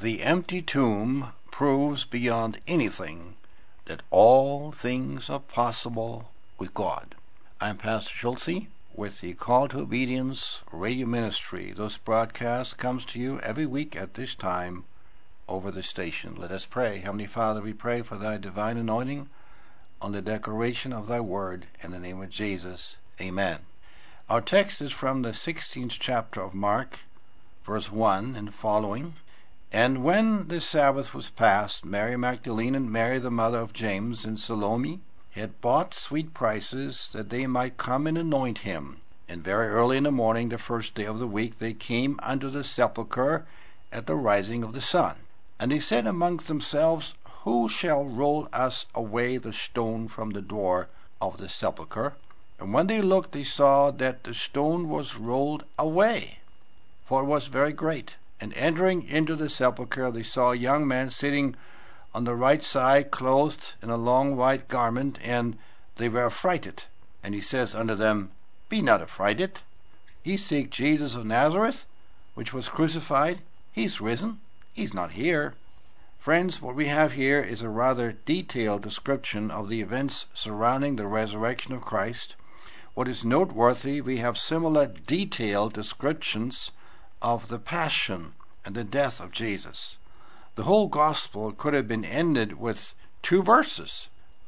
The empty tomb proves beyond anything that all things are possible with God. I'm Pastor Schulze with the Call to Obedience radio ministry. This broadcast comes to you every week at this time over the station. Let us pray. Heavenly Father, we pray for thy divine anointing on the declaration of thy word in the name of Jesus. Amen. Our text is from the 16th chapter of Mark, verse 1 and following. And when the Sabbath was past, Mary Magdalene and Mary the mother of James and Salome had bought sweet spices that they might come and anoint him. And very early in the morning, the first day of the week, they came unto the sepulchre at the rising of the sun. And they said amongst themselves, Who shall roll us away the stone from the door of the sepulchre? And when they looked, they saw that the stone was rolled away, for it was very great. And entering into the sepulchre, they saw a young man sitting on the right side, clothed in a long white garment, and they were affrighted. And he says unto them, Be not affrighted. Ye seek Jesus of Nazareth, which was crucified. He's risen. He's not here. Friends, what we have here is a rather detailed description of the events surrounding the resurrection of Christ. What is noteworthy, we have similar detailed descriptions of the passion and the death of Jesus. The whole gospel could have been ended with two verses.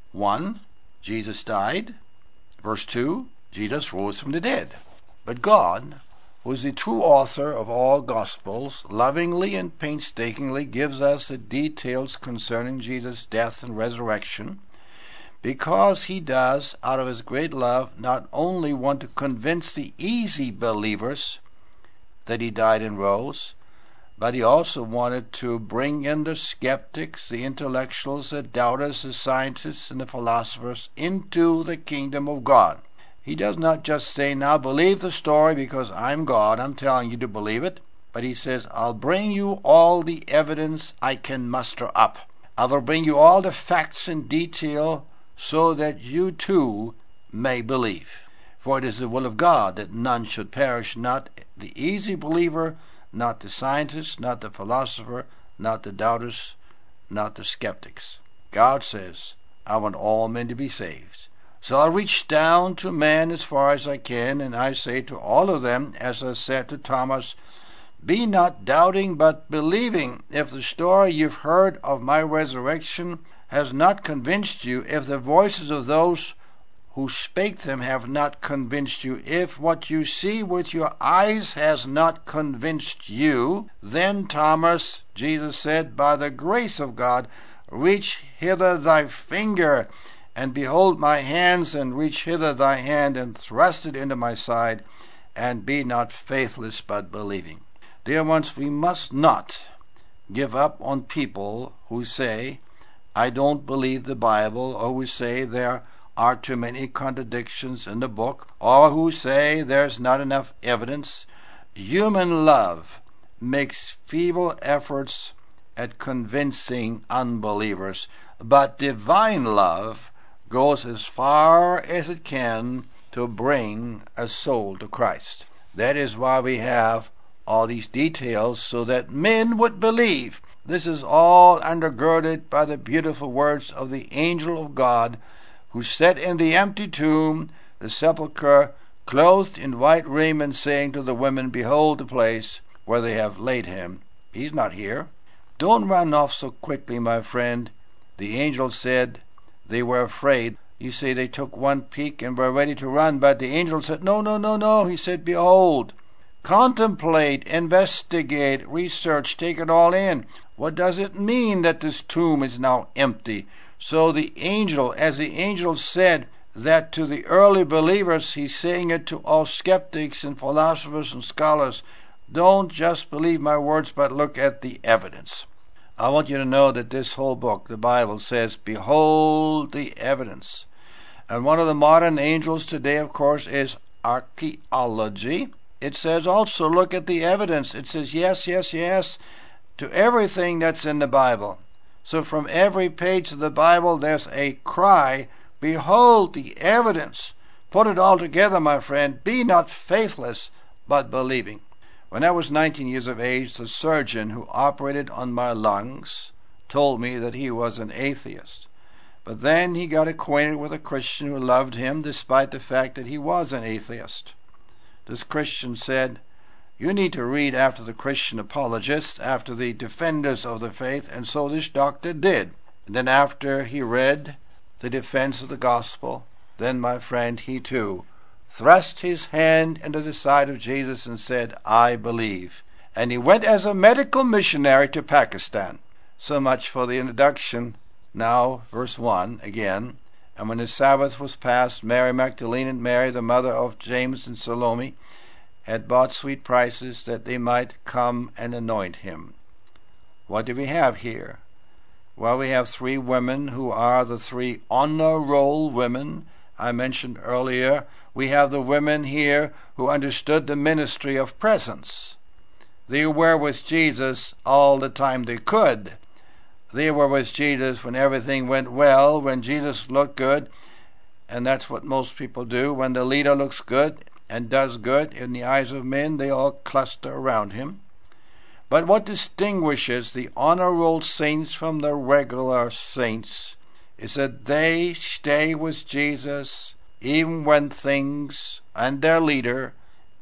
1, Jesus died. Verse 2, Jesus rose from the dead. But God, who is the true author of all gospels, lovingly and painstakingly gives us the details concerning Jesus' death and resurrection, because he does, out of his great love, not only want to convince the easy believers that he died and rose, but he also wanted to bring in the skeptics, the intellectuals, the doubters, the scientists, and the philosophers into the kingdom of God. He does not just say, now believe the story because I'm God, I'm telling you to believe it, but he says, I'll bring you all the evidence I can muster up. I will bring you all the facts in detail so that you too may believe. For it is the will of God that none should perish, not the easy believer, not the scientist, not the philosopher, not the doubters, not the skeptics. God says, I want all men to be saved. So I'll reach down to man as far as I can, and I say to all of them, as I said to Thomas, Be not doubting, but believing. If the story you've heard of my resurrection has not convinced you, if the voices of those who spake them have not convinced you, if what you see with your eyes has not convinced you, then, Thomas, Jesus said, by the grace of God, reach hither thy finger, and behold my hands, and reach hither thy hand, and thrust it into my side, and be not faithless, but believing. Dear ones, we must not give up on people who say, I don't believe the Bible, or who say there are too many contradictions in the book, or who say there's not enough evidence. Human love makes feeble efforts at convincing unbelievers, but divine love goes as far as it can to bring a soul to Christ. That is why we have all these details, so that men would believe. This is all undergirded by the beautiful words of the angel of God, who sat in the empty tomb, the sepulchre, clothed in white raiment, saying to the women, Behold the place where they have laid him. He's not here. Don't run off so quickly, my friend. The angel said they were afraid. You say they took one peek and were ready to run, but the angel said, No. He said, Behold. Contemplate, investigate, research, take it all in. What does it mean that this tomb is now empty? So the angel, as the angel said that to the early believers, he's saying it to all skeptics and philosophers and scholars. Don't just believe my words, but look at the evidence. I want you to know that this whole book, the Bible, says, Behold the evidence. And one of the modern angels today, of course, is archaeology. It says also, look at the evidence. It says yes to everything that's in the Bible. So from every page of the Bible, there's a cry, Behold the evidence. Put it all together, my friend. Be not faithless, but believing. When I was 19 years of age, the surgeon who operated on my lungs told me that he was an atheist. But then he got acquainted with a Christian who loved him despite the fact that he was an atheist. This Christian said, "You need to read after the Christian apologists, after the defenders of the faith," and so this doctor did. And then after he read the defense of the gospel, then, my friend, he too thrust his hand into the side of Jesus and said, "I believe." And he went as a medical missionary to Pakistan. So much for the introduction. Now, verse 1 again. And when the Sabbath was past, Mary Magdalene and Mary, the mother of James and Salome, had bought sweet prices that they might come and anoint him. What do we have here? Well, we have three women who are the three honor roll women I mentioned earlier. We have the women here who understood the ministry of presence. They were with Jesus all the time they could. They were with Jesus when everything went well, when Jesus looked good, and that's what most people do. When the leader looks good and does good in the eyes of men, they all cluster around him. But what distinguishes the honor roll saints from the regular saints is that they stay with Jesus even when things, and their leader,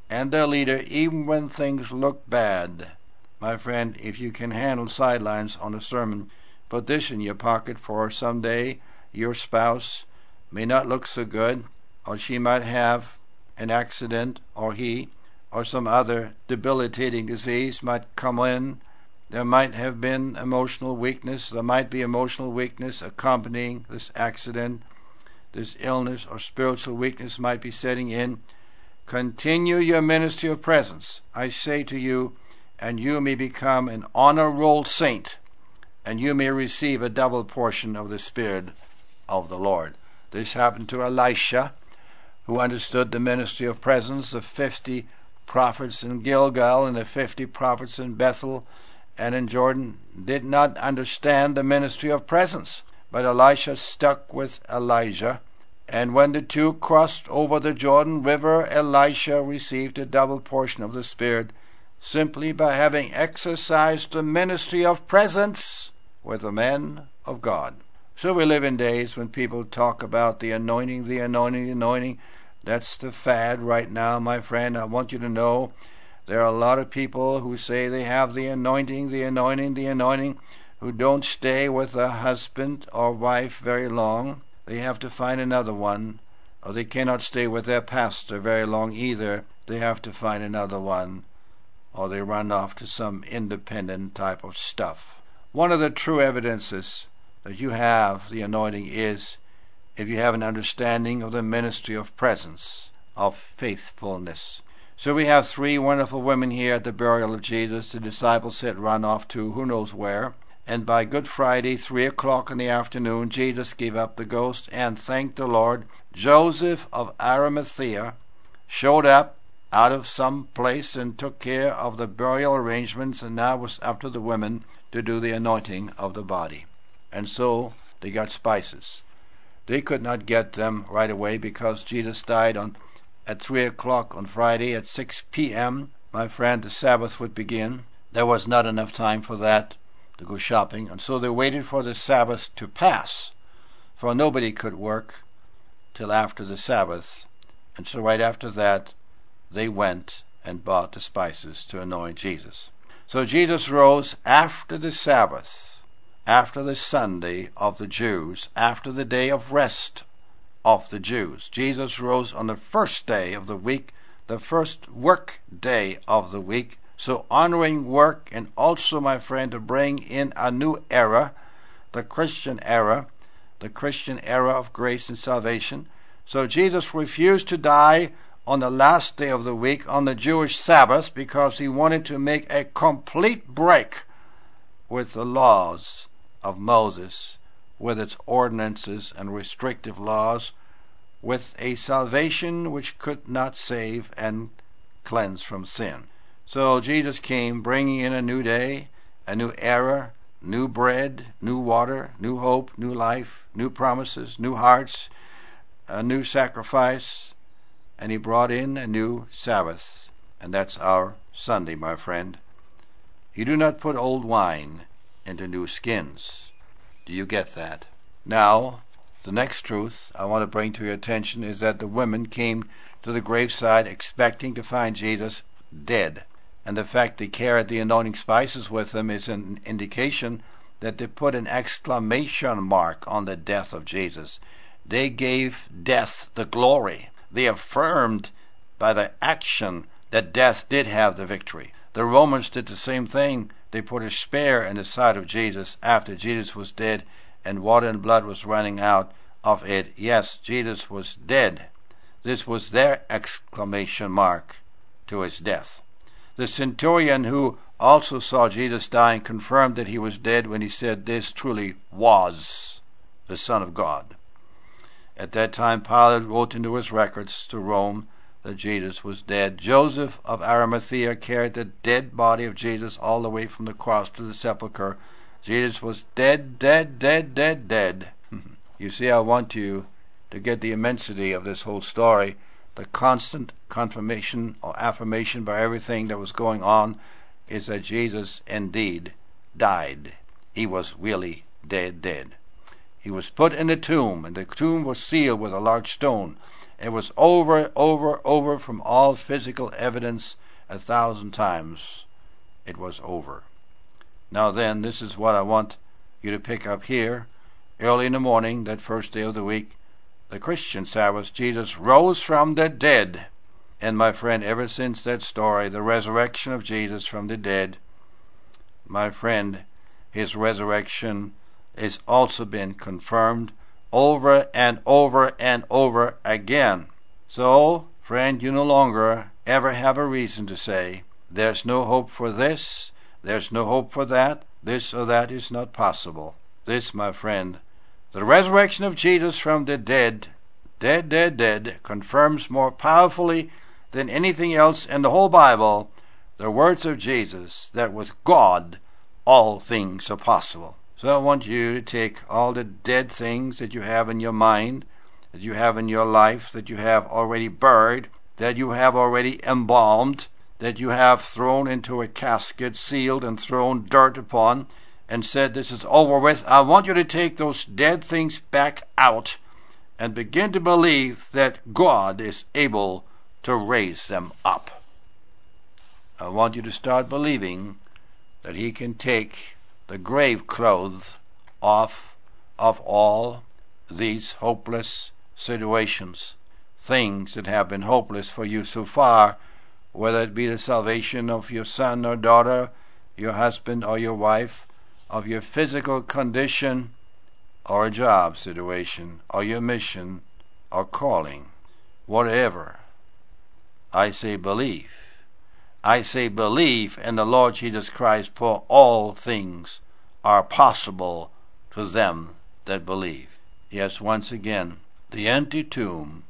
even when things look bad. My friend, if you can handle sidelines on a sermon, put this in your pocket, for someday your spouse may not look so good, or she might have an accident, or he, or some other debilitating disease might come in. There might have been emotional weakness. There might be emotional weakness accompanying this accident. This illness or spiritual weakness might be setting in. Continue your ministry of presence, I say to you, and you may become an honor roll saint, and you may receive a double portion of the Spirit of the Lord. This happened to Elisha, who understood the ministry of presence. The 50 prophets in Gilgal and the 50 prophets in Bethel and in Jordan did not understand the ministry of presence. But Elisha stuck with Elijah, and when the two crossed over the Jordan River, Elisha received a double portion of the Spirit simply by having exercised the ministry of presence with the men of God. So we live in days when people talk about the anointing, the anointing, the anointing. That's the fad right now, my friend. I want you to know there are a lot of people who say they have the anointing, the anointing, the anointing, who don't stay with a husband or wife very long. They have to find another one, or they cannot stay with their pastor very long either. They have to find another one, or they run off to some independent type of stuff. One of the true evidences that you have the anointing is if you have an understanding of the ministry of presence, of faithfulness. So we have three wonderful women here at the burial of Jesus. The disciples had run off to who knows where. And by Good Friday, 3 o'clock in the afternoon, Jesus gave up the ghost and thanked the Lord. Joseph of Arimathea showed up out of some place and took care of the burial arrangements, and now it was up to the women to do the anointing of the body. And so they got spices. They could not get them right away because Jesus died at 3 o'clock on Friday. At 6 p.m., my friend, the Sabbath would begin. There was not enough time for that to go shopping, and so they waited for the Sabbath to pass, for nobody could work till after the Sabbath. And so right after that, they went and bought the spices to anoint Jesus. So Jesus rose after the Sabbath, after the Sunday of the Jews, after the day of rest of the Jews. Jesus rose on the first day of the week, the first work day of the week, so honoring work, and also, my friend, to bring in a new era, the Christian era of grace and salvation. So Jesus refused to die on the last day of the week, on the Jewish Sabbath, because he wanted to make a complete break with the laws of Moses, with its ordinances and restrictive laws, with a salvation which could not save and cleanse from sin. So Jesus came bringing in a new day, a new era, new bread, new water, new hope, new life, new promises, new hearts, a new sacrifice, and he brought in a new Sabbath, and that's our Sunday, my friend. You do not put old wine into new skins. Do you get that? Now, the next truth I want to bring to your attention is that the women came to the graveside expecting to find Jesus dead. And the fact they carried the anointing spices with them is an indication that they put an exclamation mark on the death of Jesus. They gave death the glory. They affirmed by the action that death did have the victory. The Romans did the same thing. They put a spear in the side of Jesus after Jesus was dead and water and blood was running out of it. Yes, Jesus was dead. This was their exclamation mark to his death. The centurion who also saw Jesus dying confirmed that he was dead when he said, "This truly was the Son of God." At that time, Pilate wrote into his records to Rome that Jesus was dead. Joseph of Arimathea carried the dead body of Jesus all the way from the cross to the sepulchre. Jesus was dead, dead, dead, dead, dead. You see, I want you to get the immensity of this whole story, the constant confirmation or affirmation by everything that was going on is that Jesus indeed died. He was really dead, dead. He was put in the tomb, and the tomb was sealed with a large stone. It was over from all physical evidence 1,000 times. It was over. Now then, this is what I want you to pick up here. Early in the morning, that first day of the week, the Christian Sabbath, Jesus rose from the dead. And my friend, ever since that story, the resurrection of Jesus from the dead, my friend, his resurrection has also been confirmed over and over and over again. So, friend, you no longer ever have a reason to say, there's no hope for this, there's no hope for that, this or that is not possible. This, my friend, the resurrection of Jesus from the dead, dead, confirms more powerfully than anything else in the whole Bible the words of Jesus, that with God all things are possible. So I want you to take all the dead things that you have in your mind, that you have in your life, that you have already buried, that you have already embalmed, that you have thrown into a casket, sealed and thrown dirt upon, and said, "This is over with." I want you to take those dead things back out and begin to believe that God is able to raise them up. I want you to start believing that he can take the grave clothes off of all these hopeless situations, things that have been hopeless for you so far, whether it be the salvation of your son or daughter, your husband or your wife, of your physical condition, or a job situation, or your mission, or calling, whatever. I say believe. I say believe in the Lord Jesus Christ, for all things are possible to them that believe. Yes, once again, the empty tomb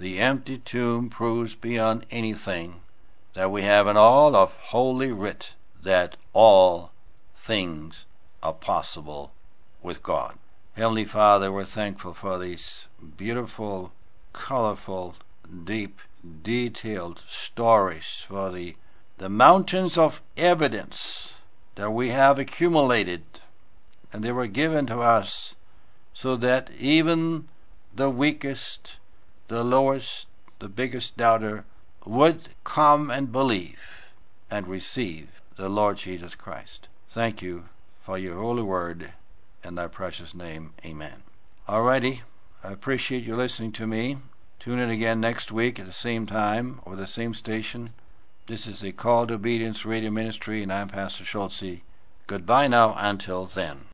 proves beyond anything that we have in all of Holy Writ that all things are possible with God. Heavenly Father, we're thankful for these beautiful, colorful, deep, detailed stories, for the mountains of evidence that we have accumulated, and they were given to us so that even the weakest, the lowest, the biggest doubter would come and believe and receive the Lord Jesus Christ. Thank you for your holy word. In thy precious name, amen. Alrighty, I appreciate you listening to me. Tune in again next week at the same time or the same station. This is a Call to Obedience radio ministry, and I'm Pastor Schultze. Goodbye now until then.